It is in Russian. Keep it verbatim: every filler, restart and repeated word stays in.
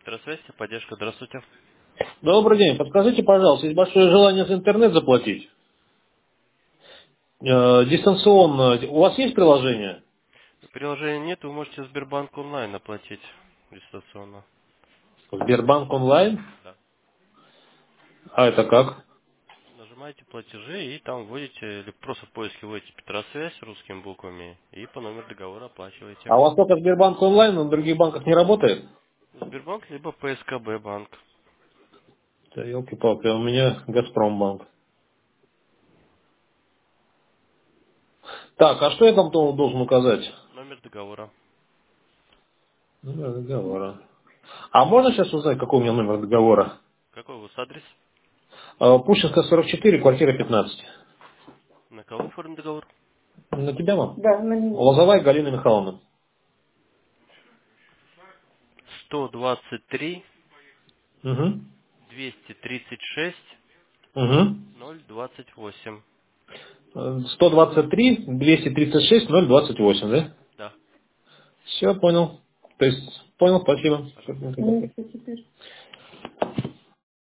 Петросвязь, поддержка, здравствуйте. Добрый день. Подскажите, пожалуйста, есть большое желание за интернет заплатить. Э, дистанционно. У вас есть приложение? Приложения нет, вы можете Сбербанк онлайн оплатить дистанционно. Сбербанк онлайн? Да. А это как? Нажимаете платежи и там вводите, или просто в поиске вводите Петросвязь русскими буквами и по номеру договора оплачиваете. А у вас только Сбербанк онлайн, но в других банках не работает? Сбербанк либо П С К Б банк. Да елки-палки, а у меня Газпромбанк. Так, а что я там то- должен указать? Номер договора. Номер договора. А можно сейчас узнать, какой у меня номер договора? Какой у вас адрес? Э, Пушкинская сорок четыре, квартира пятнадцать. На кого оформлен договор? На тебя, мам? Да, на меня. Лозовая Галина Михайловна. сто двадцать три Угу. двести тридцать шесть Угу. ноль двадцать восемь. сто двадцать три двести тридцать шесть ноль двадцать восемь, да? Да, Все, понял. То есть, понял, спасибо. пожалуйста.